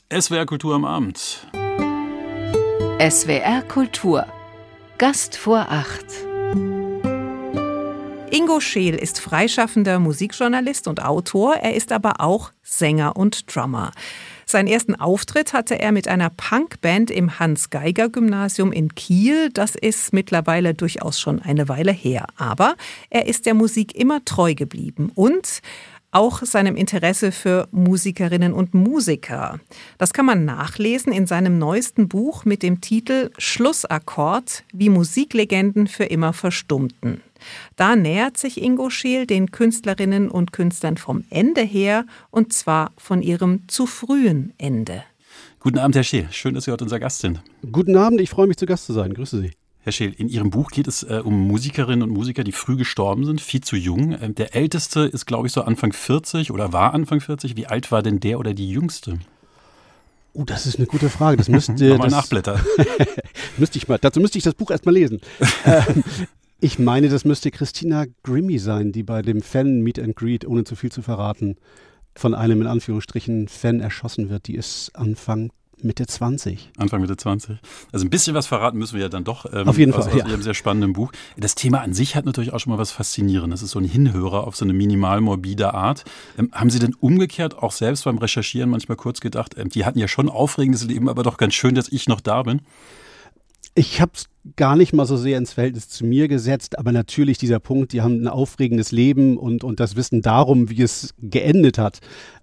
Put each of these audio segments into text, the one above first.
SWR Kultur am Abend. SWR Kultur. Gast vor 8. Ingo Scheel ist freischaffender Musikjournalist und Autor. Er ist aber auch Sänger und Drummer. Seinen ersten Auftritt hatte er mit einer Punkband im Hans-Geiger-Gymnasium in Kiel. Das ist mittlerweile durchaus schon eine Weile her. Aber er ist der Musik immer treu geblieben und auch seinem Interesse für Musikerinnen und Musiker. Das kann man nachlesen in seinem neuesten Buch mit dem Titel Schlussakkord, wie Musiklegenden für immer verstummten. Da nähert sich Ingo Scheel den Künstlerinnen und Künstlern vom Ende her, und zwar von ihrem zu frühen Ende. Guten Abend, Herr Scheel. Schön, dass Sie heute unser Gast sind. Guten Abend, ich freue mich, zu Gast zu sein. Grüße Sie. Herr Scheel, in Ihrem Buch geht es um Musikerinnen und Musiker, die früh gestorben sind, viel zu jung. Der Älteste ist, glaube ich, so Anfang 40 oder war Anfang 40. Wie alt war denn der oder die Jüngste? Das ist eine gute Frage. Das müsste Nochmal nachblättern. Dazu müsste ich das Buch erstmal lesen. Ich meine, das müsste Christina Grimmie sein, die bei dem Fan-Meet and Greet, ohne zu viel zu verraten, von einem in Anführungsstrichen Fan erschossen wird. Die ist Anfang Mitte 20. Anfang Mitte 20. Also ein bisschen was verraten müssen wir ja dann doch. Auf jeden Fall, aus Ihrem sehr spannenden Buch. Das Thema an sich hat natürlich auch schon mal was Faszinierendes. Das ist so ein Hinhörer auf so eine minimal morbide Art. Haben Sie denn umgekehrt auch selbst beim Recherchieren manchmal kurz gedacht, die hatten ja schon ein aufregendes Leben, aber doch ganz schön, dass ich noch da bin? Ich habe es gar nicht mal so sehr ins Verhältnis zu mir gesetzt, aber natürlich dieser Punkt, die haben ein aufregendes Leben und das Wissen darum, wie es geendet hat.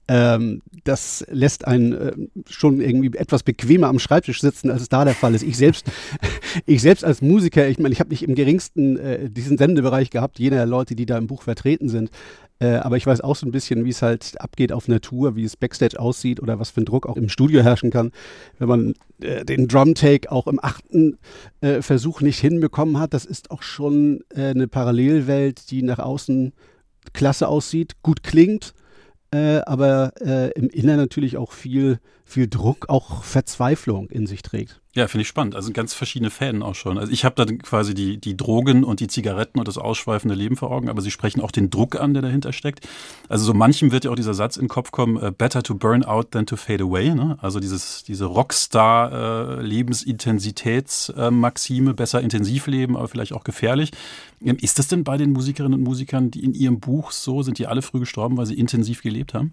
Das lässt einen schon irgendwie etwas bequemer am Schreibtisch sitzen, als es da der Fall ist. Ich selbst als Musiker, ich meine, ich habe nicht im geringsten diesen Sendebereich gehabt, jener Leute, die da im Buch vertreten sind. Aber ich weiß auch so ein bisschen, wie es halt abgeht auf einer Tour, wie es Backstage aussieht oder was für ein Druck auch im Studio herrschen kann. Wenn man den Drum-Take auch im 8. Versuch nicht hinbekommen hat, das ist auch schon eine Parallelwelt, die nach außen klasse aussieht, gut klingt. Aber im Inneren natürlich auch viel Druck, auch Verzweiflung in sich trägt. Ja, finde ich spannend. Also ganz verschiedene Fäden auch schon. Also ich habe da quasi die Drogen und die Zigaretten und das ausschweifende Leben vor Augen, aber Sie sprechen auch den Druck an, der dahinter steckt. Also so manchem wird ja auch dieser Satz in den Kopf kommen, better to burn out than to fade away. Ne? Also diese Rockstar-Lebensintensitätsmaxime, besser intensiv leben, aber vielleicht auch gefährlich. Ist das denn bei den Musikerinnen und Musikern, die in Ihrem Buch so, sind die alle früh gestorben, weil sie intensiv gelebt haben?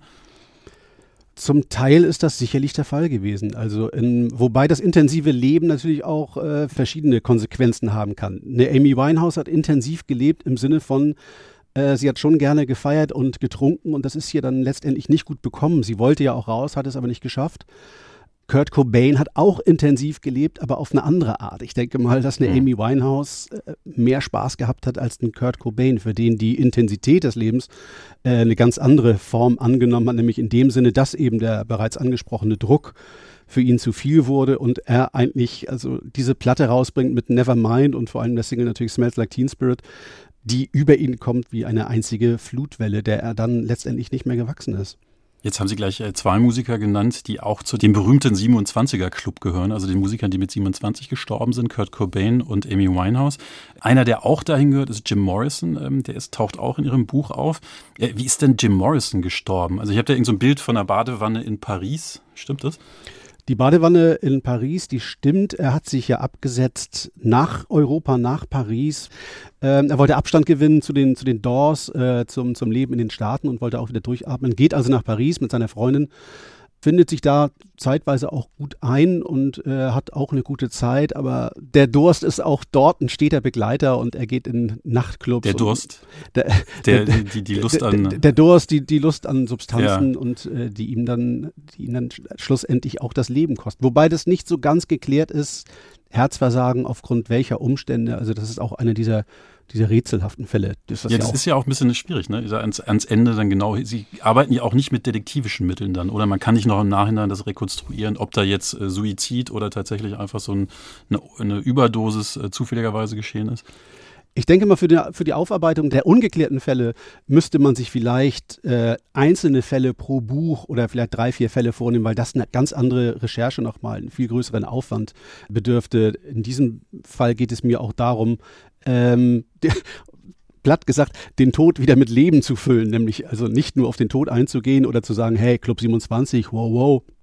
Zum Teil ist das sicherlich der Fall gewesen. Also wobei das intensive Leben natürlich auch verschiedene Konsequenzen haben kann. Eine Amy Winehouse hat intensiv gelebt im Sinne von, sie hat schon gerne gefeiert und getrunken und das ist hier dann letztendlich nicht gut bekommen. Sie wollte ja auch raus, hat es aber nicht geschafft. Kurt Cobain hat auch intensiv gelebt, aber auf eine andere Art. Ich denke mal, dass eine Amy Winehouse mehr Spaß gehabt hat als ein Kurt Cobain, für den die Intensität des Lebens eine ganz andere Form angenommen hat, nämlich in dem Sinne, dass eben der bereits angesprochene Druck für ihn zu viel wurde und er eigentlich also diese Platte rausbringt mit Nevermind und vor allem der Single natürlich Smells Like Teen Spirit, die über ihn kommt wie eine einzige Flutwelle, der er dann letztendlich nicht mehr gewachsen ist. Jetzt haben Sie gleich zwei Musiker genannt, die auch zu dem berühmten 27er-Club gehören, also den Musikern, die mit 27 gestorben sind, Kurt Cobain und Amy Winehouse. Einer, der auch dahin gehört, ist Jim Morrison, taucht auch in Ihrem Buch auf. Wie ist denn Jim Morrison gestorben? Also ich habe da irgend so ein Bild von einer Badewanne in Paris, stimmt das? Die Badewanne in Paris, die stimmt. Er hat sich ja abgesetzt nach Europa, nach Paris. Er wollte Abstand gewinnen zu den Doors, zum Leben in den Staaten und wollte auch wieder durchatmen. Geht also nach Paris mit seiner Freundin, findet sich da zeitweise auch gut ein und hat auch eine gute Zeit. Aber der Durst ist auch dort ein steter Begleiter und er geht in Nachtclubs. Der Durst? Die Lust an... Der Durst, die Lust an Substanzen und die ihm dann schlussendlich auch das Leben kosten. Wobei das nicht so ganz geklärt ist, Herzversagen aufgrund welcher Umstände. Also das ist auch eine dieser rätselhaften Fälle. Das ist ja auch ein bisschen schwierig, ne? Ans Ende dann genau. Sie arbeiten ja auch nicht mit detektivischen Mitteln dann, oder? Man kann nicht noch im Nachhinein das rekonstruieren, ob da jetzt Suizid oder tatsächlich einfach so eine Überdosis zufälligerweise geschehen ist. Ich denke mal, für die Aufarbeitung der ungeklärten Fälle müsste man sich vielleicht einzelne Fälle pro Buch oder vielleicht 3, 4 Fälle vornehmen, weil das eine ganz andere Recherche nochmal, einen viel größeren Aufwand bedürfte. In diesem Fall geht es mir auch darum, platt gesagt, den Tod wieder mit Leben zu füllen, nämlich also nicht nur auf den Tod einzugehen oder zu sagen, hey, Club 27, wow,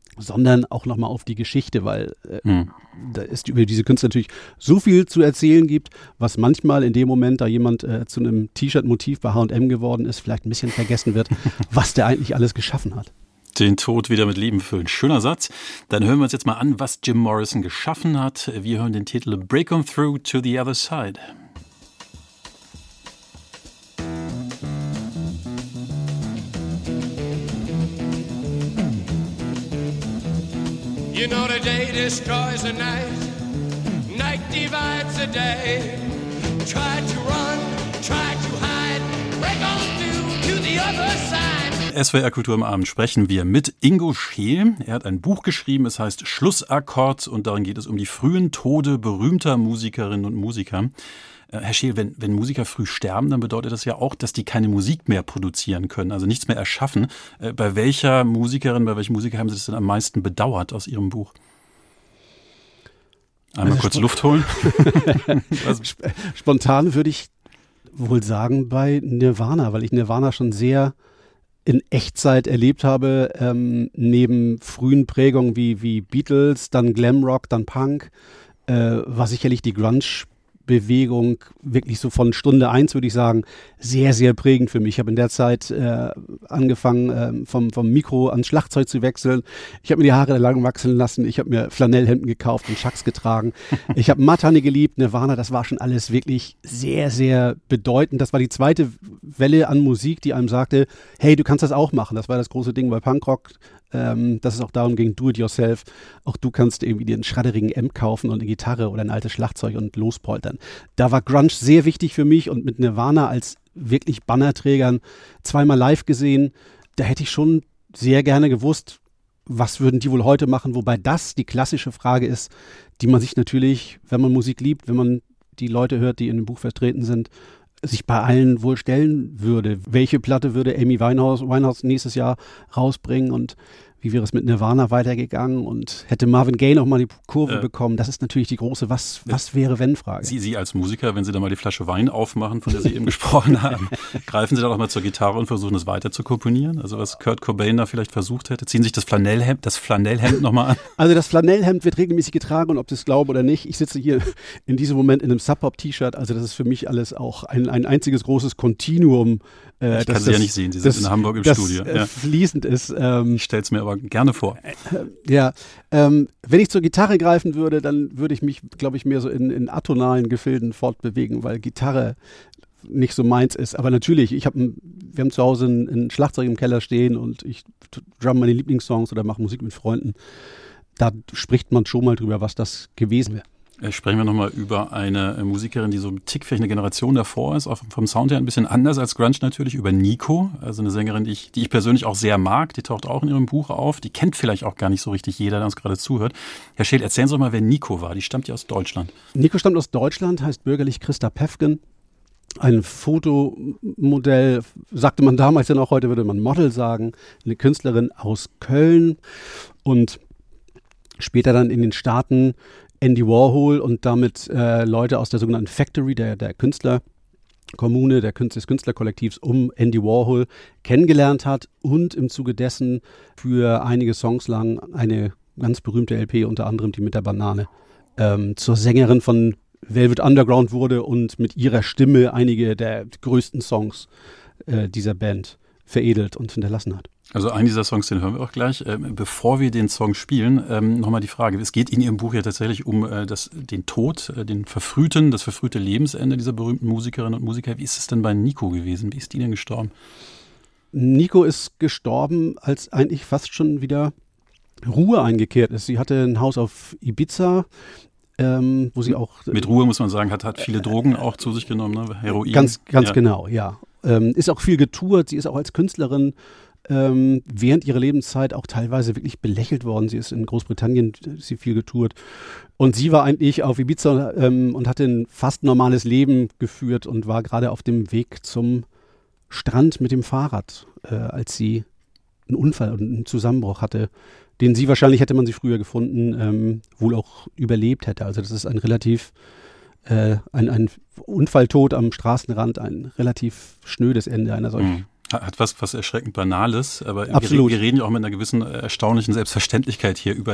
sondern auch nochmal auf die Geschichte, weil da ist über diese Künstler natürlich so viel zu erzählen gibt, was manchmal in dem Moment, da jemand zu einem T-Shirt-Motiv bei H&M geworden ist, vielleicht ein bisschen vergessen wird, was der eigentlich alles geschaffen hat. Den Tod wieder mit Leben füllen. Schöner Satz. Dann hören wir uns jetzt mal an, was Jim Morrison geschaffen hat. Wir hören den Titel Break On Through to the Other Side. You know the day destroys the night, night divides the day. Try to run, try to hide, break on through to the other side. SWR Kultur am Abend sprechen wir mit Ingo Scheel. Er hat ein Buch geschrieben, es heißt Schlussakkord und darin geht es um die frühen Tode berühmter Musikerinnen und Musiker. Herr Scheel, wenn Musiker früh sterben, dann bedeutet das ja auch, dass die keine Musik mehr produzieren können, also nichts mehr erschaffen. Bei welcher Musikerin, bei welchem Musiker haben Sie das denn am meisten bedauert aus Ihrem Buch? Einmal also kurz Luft holen. Spontan würde ich wohl sagen bei Nirvana, weil ich Nirvana schon sehr in Echtzeit erlebt habe, neben frühen Prägungen wie Beatles, dann Glamrock, dann Punk, war sicherlich die Grunge-Bewegung wirklich so von Stunde 1, würde ich sagen, sehr, sehr prägend für mich. Ich habe in der Zeit angefangen, vom Mikro ans Schlagzeug zu wechseln. Ich habe mir die Haare lang wachsen lassen. Ich habe mir Flanellhemden gekauft und Chucks getragen. Ich habe Matane geliebt, Nirvana, das war schon alles wirklich sehr, sehr bedeutend. Das war die zweite Welle an Musik, die einem sagte, hey, du kannst das auch machen. Das war das große Ding bei Punkrock, dass es auch darum ging, do it yourself. Auch du kannst irgendwie dir einen schradderigen Amp kaufen und eine Gitarre oder ein altes Schlagzeug und lospoltern. Da war Grunge sehr wichtig für mich und mit Nirvana als wirklich Bannerträgern zweimal live gesehen. Da hätte ich schon sehr gerne gewusst, was würden die wohl heute machen, wobei das die klassische Frage ist, die man sich natürlich, wenn man Musik liebt, wenn man die Leute hört, die in dem Buch vertreten sind, sich bei allen wohl stellen würde. Welche Platte würde Amy Winehouse nächstes Jahr rausbringen und wie wäre es mit Nirvana weitergegangen und hätte Marvin Gaye noch mal die Kurve bekommen? Das ist natürlich die große Was-wäre-wenn-Frage. Sie als Musiker, wenn Sie da mal die Flasche Wein aufmachen, von der Sie eben gesprochen haben, greifen Sie da doch mal zur Gitarre und versuchen es weiter zu komponieren? Also was Kurt Cobain da vielleicht versucht hätte? Ziehen sich das Flanellhemd nochmal an? Also das Flanellhemd wird regelmäßig getragen und ob Sie es glauben oder nicht, ich sitze hier in diesem Moment in einem Sub-Pop-T-Shirt, also das ist für mich alles auch ein einziges großes Kontinuum. Ich kann Sie ja nicht sehen, Sie sind in Hamburg im Studio. Fließend ist. Ich stelle es mir aber gerne vor. Wenn ich zur Gitarre greifen würde, dann würde ich mich, glaube ich, mehr so in atonalen Gefilden fortbewegen, weil Gitarre nicht so meins ist. Aber natürlich, wir haben zu Hause ein Schlagzeug im Keller stehen und ich drum meine Lieblingssongs oder mache Musik mit Freunden. Da spricht man schon mal drüber, was das gewesen wäre. Sprechen wir nochmal über eine Musikerin, die so ein Tick vielleicht eine Generation davor ist, auch vom Sound her ein bisschen anders als Grunge natürlich, über Nico, also eine Sängerin, die ich persönlich auch sehr mag, die taucht auch in ihrem Buch auf, die kennt vielleicht auch gar nicht so richtig jeder, der uns gerade zuhört. Herr Scheel, erzählen Sie doch mal, wer Nico war, die stammt ja aus Deutschland. Nico stammt aus Deutschland, heißt bürgerlich Christa Päffgen, ein Fotomodell, sagte man damals, denn auch heute würde man Model sagen, eine Künstlerin aus Köln und später dann in den Staaten Andy Warhol und damit Leute aus der sogenannten Factory, der Künstlerkommune, des Künstlerkollektivs um Andy Warhol kennengelernt hat und im Zuge dessen für einige Songs lang eine ganz berühmte LP, unter anderem die mit der Banane, zur Sängerin von Velvet Underground wurde und mit ihrer Stimme einige der größten Songs dieser Band veredelt und hinterlassen hat. Also einen dieser Songs, den hören wir auch gleich. Bevor wir den Song spielen, nochmal die Frage. Es geht in Ihrem Buch ja tatsächlich um den Tod, das verfrühte Lebensende dieser berühmten Musikerinnen und Musiker. Wie ist es denn bei Nico gewesen? Wie ist die denn gestorben? Nico ist gestorben, als eigentlich fast schon wieder Ruhe eingekehrt ist. Sie hatte ein Haus auf Ibiza, wo sie auch... Mit Ruhe, muss man sagen, hat viele Drogen auch zu sich genommen, ne? Heroin. Ganz genau, ja. Ist auch viel getourt. Sie ist auch als Künstlerin während ihrer Lebenszeit auch teilweise wirklich belächelt worden. Sie ist in Großbritannien viel getourt. Und sie war eigentlich auf Ibiza und hatte ein fast normales Leben geführt und war gerade auf dem Weg zum Strand mit dem Fahrrad, als sie einen Unfall und einen Zusammenbruch hatte, den sie wahrscheinlich, hätte man sie früher gefunden, wohl auch überlebt hätte. Also das ist ein relativ ein Unfalltod am Straßenrand, ein relativ schnödes Ende einer solchen Hat was erschreckend Banales, aber Absolut. Wir reden ja auch mit einer gewissen erstaunlichen Selbstverständlichkeit hier über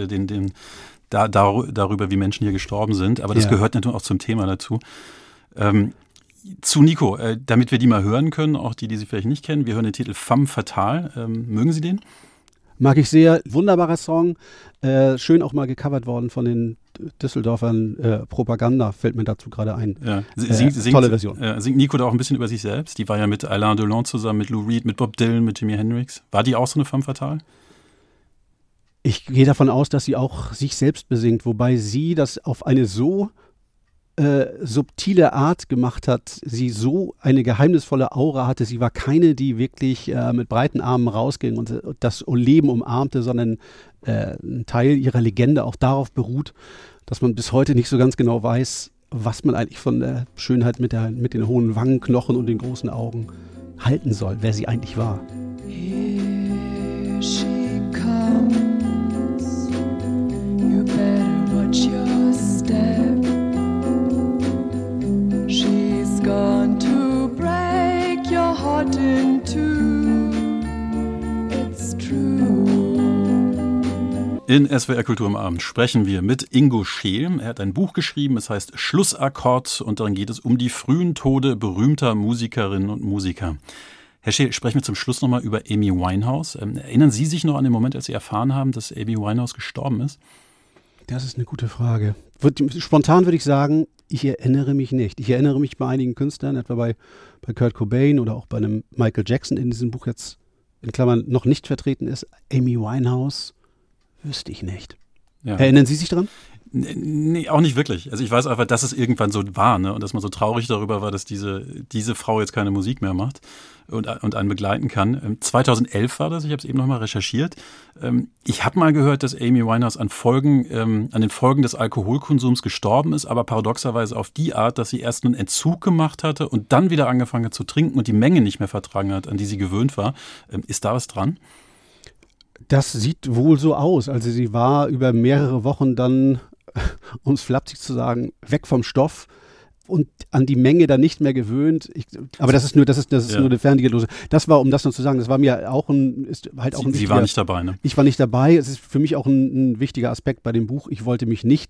darüber, wie Menschen hier gestorben sind. Aber das gehört natürlich auch zum Thema dazu. Zu Nico, damit wir die mal hören können, auch die Sie vielleicht nicht kennen. Wir hören den Titel Femme Fatale. Mögen Sie den? Mag ich sehr. Wunderbarer Song. Schön auch mal gecovert worden von den Düsseldorfern. Propaganda fällt mir dazu gerade ein. Ja. Tolle Version. Singt Nico da auch ein bisschen über sich selbst? Die war ja mit Alain Delon zusammen, mit Lou Reed, mit Bob Dylan, mit Jimi Hendrix. War die auch so eine Femme Fatale? Ich gehe davon aus, dass sie auch sich selbst besingt, wobei sie das auf eine so subtile Art gemacht hat, sie so eine geheimnisvolle Aura hatte. Sie war keine, die wirklich mit breiten Armen rausging und das Leben umarmte, sondern ein Teil ihrer Legende auch darauf beruht, dass man bis heute nicht so ganz genau weiß, was man eigentlich von der Schönheit mit den hohen Wangenknochen und den großen Augen halten soll, wer sie eigentlich war. Here she comes. You better watch your step. She's gone to break your heart in two. It's true. In SWR Kultur am Abend sprechen wir mit Ingo Scheel. Er hat ein Buch geschrieben, es heißt Schlussakkord und darin geht es um die frühen Tode berühmter Musikerinnen und Musiker. Herr Scheel, sprechen wir zum Schluss nochmal über Amy Winehouse. Erinnern Sie sich noch an den Moment, als Sie erfahren haben, dass Amy Winehouse gestorben ist? Das ist eine gute Frage. Spontan würde ich sagen, ich erinnere mich nicht. Ich erinnere mich bei einigen Künstlern, etwa bei Kurt Cobain oder auch bei einem Michael Jackson, in diesem Buch jetzt in Klammern noch nicht vertreten ist. Amy Winehouse wüsste ich nicht. Ja. Erinnern Sie sich daran? Nee, auch nicht wirklich. Also ich weiß einfach, dass es irgendwann so war, ne? Und dass man so traurig darüber war, dass diese Frau jetzt keine Musik mehr macht und einen begleiten kann. 2011 war das, ich habe es eben nochmal recherchiert. Ich habe mal gehört, dass Amy Winehouse an den Folgen des Alkoholkonsums gestorben ist, aber paradoxerweise auf die Art, dass sie erst einen Entzug gemacht hatte und dann wieder angefangen hat zu trinken und die Menge nicht mehr vertragen hat, an die sie gewöhnt war. Ist da was dran? Das sieht wohl so aus. Also sie war über mehrere Wochen dann, um es flapsig zu sagen, weg vom Stoff und an die Menge dann nicht mehr gewöhnt. Aber das ist nur eine Ferndiagnose. Das war, um das noch zu sagen, das war mir auch ein Sie war nicht dabei, ne? Ich war nicht dabei. Es ist für mich auch ein wichtiger Aspekt bei dem Buch. Ich wollte mich nicht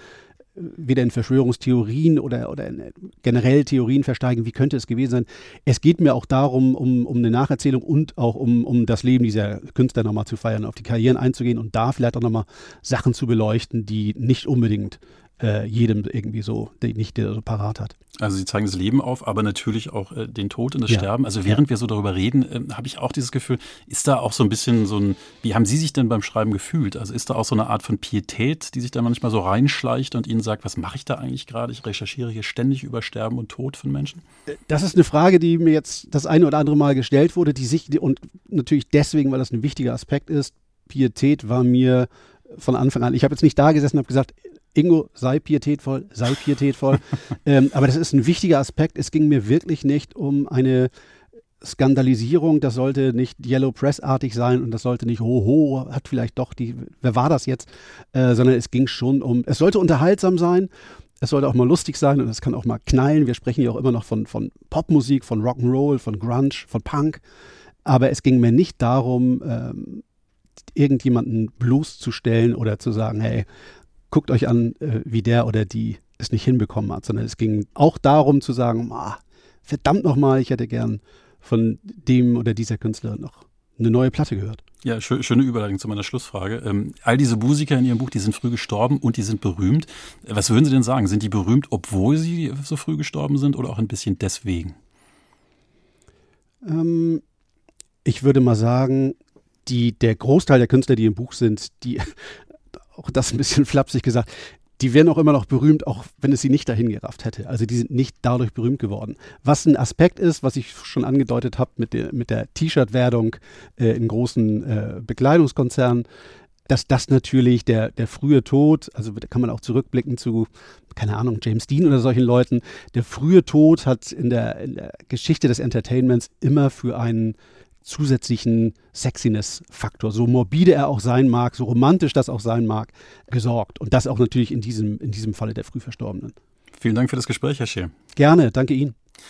weder in Verschwörungstheorien oder in generell Theorien versteigen, wie könnte es gewesen sein. Es geht mir auch darum, um eine Nacherzählung und auch um das Leben dieser Künstler nochmal zu feiern, auf die Karrieren einzugehen und da vielleicht auch nochmal Sachen zu beleuchten, die nicht unbedingt jedem irgendwie so, der so parat hat. Also Sie zeigen das Leben auf, aber natürlich auch den Tod und das Sterben. Also während wir so darüber reden, habe ich auch dieses Gefühl, ist da auch so ein bisschen wie haben Sie sich denn beim Schreiben gefühlt? Also ist da auch so eine Art von Pietät, die sich da manchmal so reinschleicht und Ihnen sagt, was mache ich da eigentlich gerade? Ich recherchiere hier ständig über Sterben und Tod von Menschen. Das ist eine Frage, die mir jetzt das eine oder andere Mal gestellt wurde, und natürlich deswegen, weil das ein wichtiger Aspekt ist. Pietät war mir von Anfang an, ich habe jetzt nicht da gesessen und habe gesagt, Ingo, sei pietätvoll. Aber das ist ein wichtiger Aspekt. Es ging mir wirklich nicht um eine Skandalisierung. Das sollte nicht Yellow Press-artig sein und das sollte nicht, hat vielleicht doch wer war das jetzt? Sondern es ging schon es sollte unterhaltsam sein. Es sollte auch mal lustig sein und es kann auch mal knallen. Wir sprechen ja auch immer noch von Popmusik, von Rock'n'Roll, von Grunge, von Punk. Aber es ging mir nicht darum, irgendjemanden bloßzustellen oder zu sagen, hey, guckt euch an, wie der oder die es nicht hinbekommen hat, sondern es ging auch darum zu sagen, verdammt nochmal, ich hätte gern von dem oder dieser Künstlerin noch eine neue Platte gehört. Ja, schöne Überleitung zu meiner Schlussfrage. All diese Musiker in Ihrem Buch, die sind früh gestorben und die sind berühmt. Was würden Sie denn sagen? Sind die berühmt, obwohl sie so früh gestorben sind oder auch ein bisschen deswegen? Ich würde mal sagen, der Großteil der Künstler, die im Buch sind, auch das ein bisschen flapsig gesagt, die wären auch immer noch berühmt, auch wenn es sie nicht dahin gerafft hätte. Also die sind nicht dadurch berühmt geworden. Was ein Aspekt ist, was ich schon angedeutet habe mit der T-Shirt-Werbung in großen Bekleidungskonzernen, dass das natürlich der frühe Tod, also da kann man auch zurückblicken zu, keine Ahnung, James Dean oder solchen Leuten, der frühe Tod hat in der Geschichte des Entertainments immer für einen zusätzlichen Sexiness-Faktor, so morbide er auch sein mag, so romantisch das auch sein mag, gesorgt. Und das auch natürlich in diesem Falle der früh Verstorbenen. Vielen Dank für das Gespräch, Herr Scheel. Gerne, danke Ihnen.